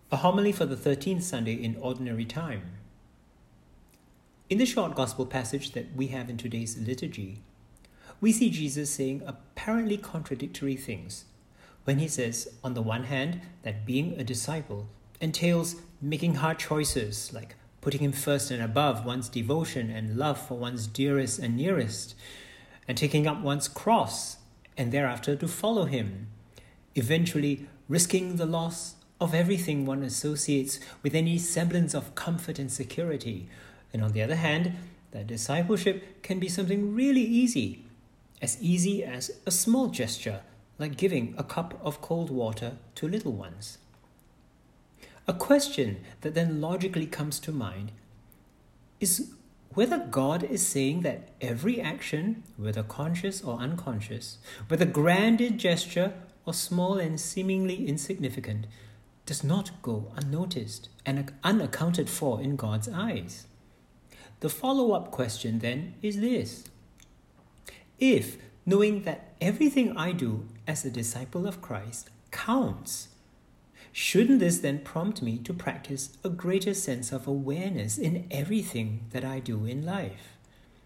A homily for the 13th Sunday in Ordinary Time. In the short gospel passage that we have in today's liturgy, we see Jesus saying apparently contradictory things when he says, on the one hand, that being a disciple entails making hard choices like putting him first and above one's devotion and love for one's dearest and nearest, and taking up one's cross and thereafter to follow him, eventually risking the loss of everything one associates with any semblance of comfort and security. And on the other hand, that discipleship can be something really easy as a small gesture, like giving a cup of cold water to little ones. A question that then logically comes to mind is whether God is saying that every action, whether conscious or unconscious, whether grand in gesture or small and seemingly insignificant, does not go unnoticed and unaccounted for in God's eyes. The follow-up question then is this: if, knowing that everything I do as a disciple of Christ counts, shouldn't this then prompt me to practice a greater sense of awareness in everything that I do in life?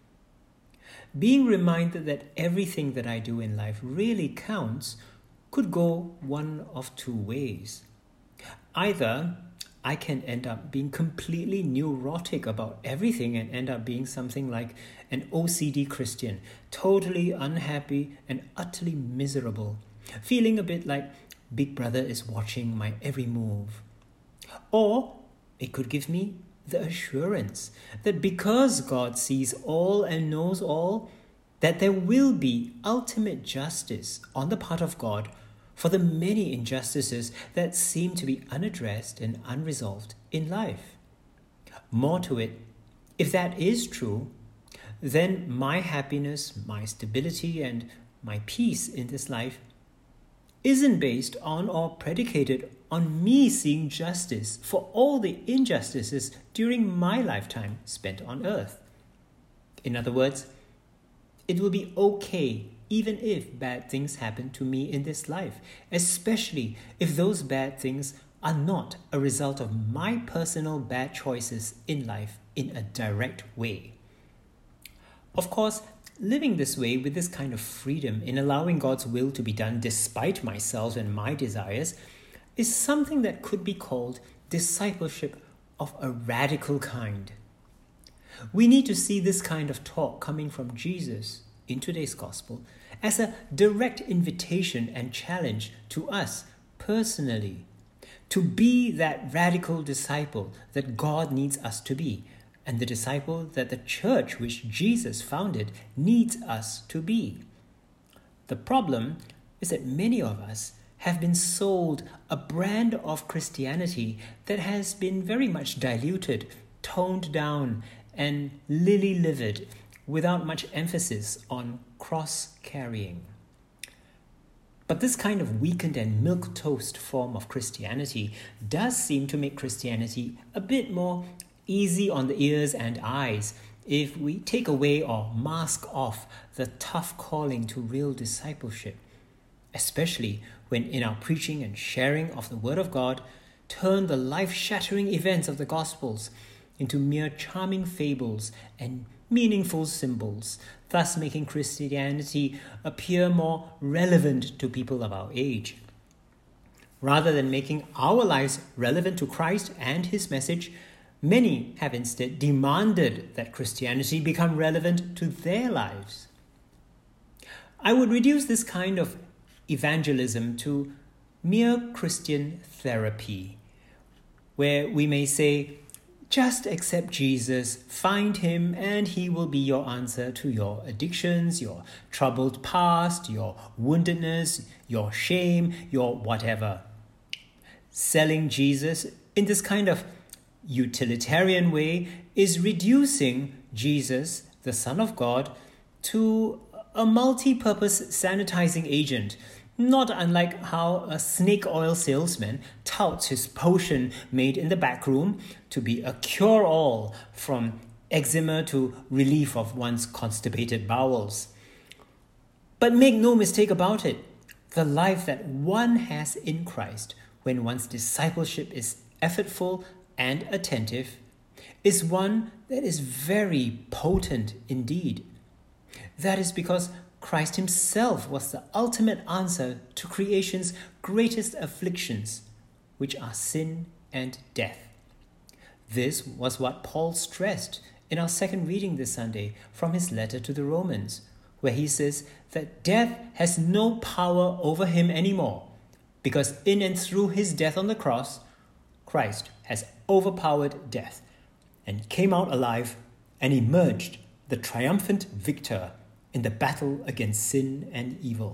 Being reminded that everything that I do in life really counts could go one of two ways. Either I can end up being completely neurotic about everything and end up being something like an OCD Christian, totally unhappy and utterly miserable, feeling a bit like Big Brother is watching my every move. Or it could give me the assurance that because God sees all and knows all, that there will be ultimate justice on the part of God for the many injustices that seem to be unaddressed and unresolved in life. More to it, if that is true, then my happiness, my stability, and my peace in this life isn't based on or predicated on me seeing justice for all the injustices during my lifetime spent on earth. In other words, it will be okay even if bad things happen to me in this life, especially if those bad things are not a result of my personal bad choices in life in a direct way. Of course, living this way with this kind of freedom in allowing God's will to be done despite myself and my desires is something that could be called discipleship of a radical kind. We need to see this kind of talk coming from Jesus in today's gospel as a direct invitation and challenge to us personally to be that radical disciple that God needs us to be, and the disciple that the church which Jesus founded needs us to be. The problem is that many of us have been sold a brand of Christianity that has been very much diluted, toned down, and lily-livered, without much emphasis on cross-carrying. But this kind of weakened and milquetoast form of Christianity does seem to make Christianity a bit more easy on the ears and eyes if we take away or mask off the tough calling to real discipleship, especially when in our preaching and sharing of the Word of God turn the life-shattering events of the Gospels into mere charming fables and meaningful symbols, thus making Christianity appear more relevant to people of our age. Rather than making our lives relevant to Christ and his message, many have instead demanded that Christianity become relevant to their lives. I would reduce this kind of evangelism to mere Christian therapy, where we may say, just accept Jesus, find him, and he will be your answer to your addictions, your troubled past, your woundedness, your shame, your whatever. Selling Jesus in this kind of utilitarian way is reducing Jesus, the Son of God, to a multi-purpose sanitizing agent, not unlike how a snake oil salesman touts his potion made in the back room to be a cure-all from eczema to relief of one's constipated bowels. But make no mistake about it, the life that one has in Christ when one's discipleship is effortful and attentive, is one that is very potent indeed. That is because Christ himself was the ultimate answer to creation's greatest afflictions, which are sin and death. This was what Paul stressed in our second reading this Sunday from his letter to the Romans, where he says that death has no power over him anymore, because in and through his death on the cross, Christ has overpowered death and came out alive and emerged the triumphant victor in the battle against sin and evil.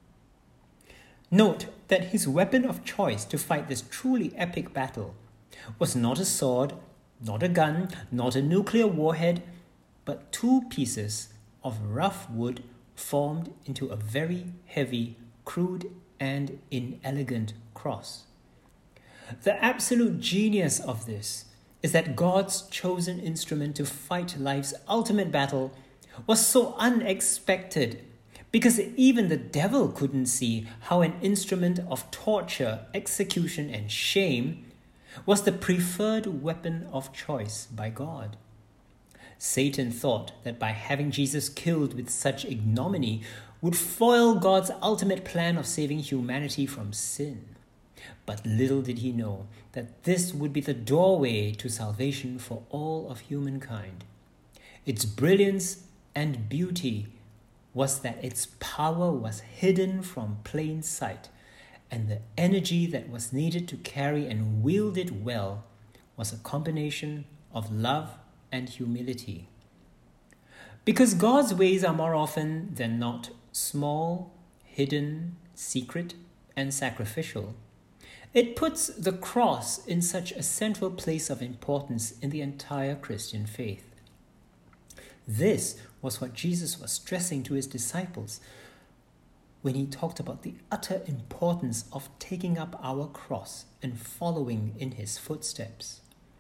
Note that his weapon of choice to fight this truly epic battle was not a sword, not a gun, not a nuclear warhead, but 2 pieces of rough wood formed into a very heavy, crude, and inelegant cross. The absolute genius of this is that God's chosen instrument to fight life's ultimate battle was so unexpected, because even the devil couldn't see how an instrument of torture, execution, and shame was the preferred weapon of choice by God. Satan thought that by having Jesus killed with such ignominy would foil God's ultimate plan of saving humanity from sin. But little did he know that this would be the doorway to salvation for all of humankind. Its brilliance and beauty was that its power was hidden from plain sight, and the energy that was needed to carry and wield it well was a combination of love and humility. Because God's ways are more often than not small, hidden, secret, and sacrificial, it puts the cross in such a central place of importance in the entire Christian faith. This was what Jesus was stressing to his disciples when he talked about the utter importance of taking up our cross and following in his footsteps.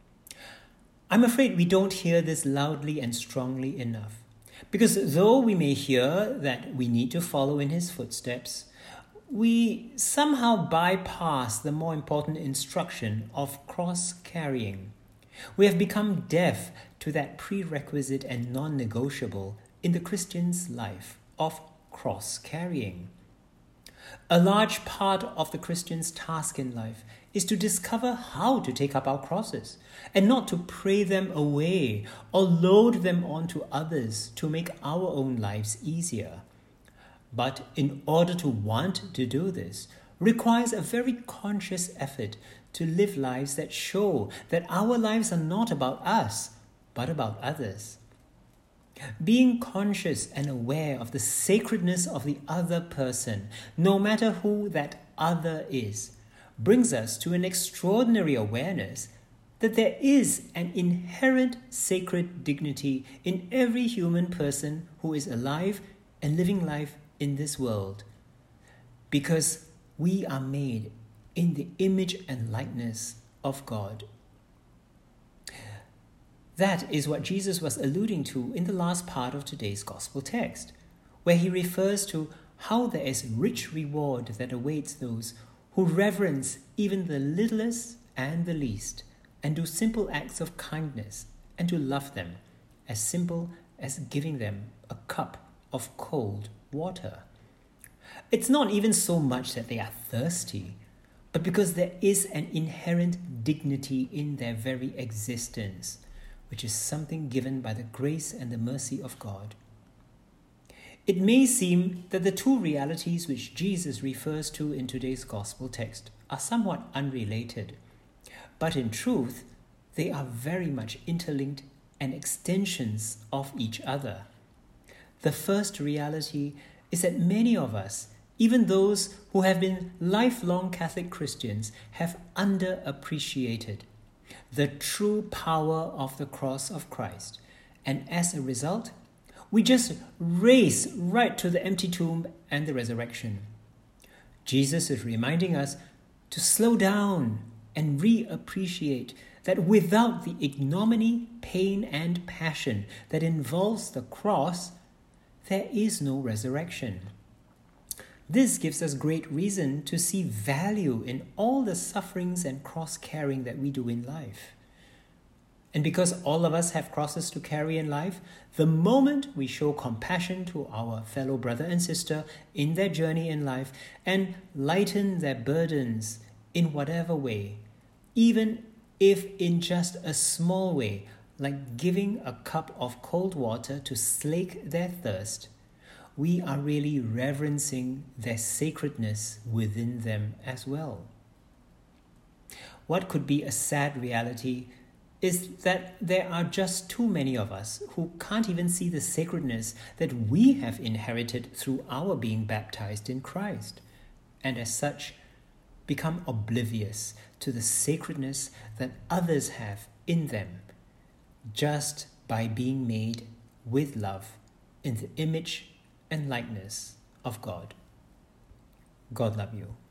I'm afraid we don't hear this loudly and strongly enough, because though we may hear that we need to follow in his footsteps, we somehow bypass the more important instruction of cross-carrying. We have become deaf to that prerequisite and non-negotiable in the Christian's life of cross-carrying. A large part of the Christian's task in life is to discover how to take up our crosses and not to pray them away or load them onto others to make our own lives easier. But in order to want to do this requires a very conscious effort to live lives that show that our lives are not about us, but about others. Being conscious and aware of the sacredness of the other person, no matter who that other is, brings us to an extraordinary awareness that there is an inherent sacred dignity in every human person who is alive and living life in this world, because we are made in the image and likeness of God. That is what Jesus was alluding to in the last part of today's gospel text, where he refers to how there is rich reward that awaits those who reverence even the littlest and the least, and do simple acts of kindness and to love them, as simple as giving them a cup of cold water. It's not even so much that they are thirsty, but because there is an inherent dignity in their very existence, which is something given by the grace and the mercy of God. It may seem that the 2 realities which Jesus refers to in today's gospel text are somewhat unrelated, but in truth, they are very much interlinked and extensions of each other. The first reality is that many of us, even those who have been lifelong Catholic Christians, have underappreciated the true power of the cross of Christ, and as a result, we just race right to the empty tomb and the resurrection. Jesus is reminding us to slow down and reappreciate that without the ignominy, pain, and passion that involves the cross, there is no resurrection. This gives us great reason to see value in all the sufferings and cross-carrying that we do in life. And because all of us have crosses to carry in life, the moment we show compassion to our fellow brother and sister in their journey in life and lighten their burdens in whatever way, even if in just a small way, like giving a cup of cold water to slake their thirst, we are really reverencing their sacredness within them as well. What could be a sad reality is that there are just too many of us who can't even see the sacredness that we have inherited through our being baptized in Christ, and as such, become oblivious to the sacredness that others have in them, just by being made with love in the image and likeness of God. God love you.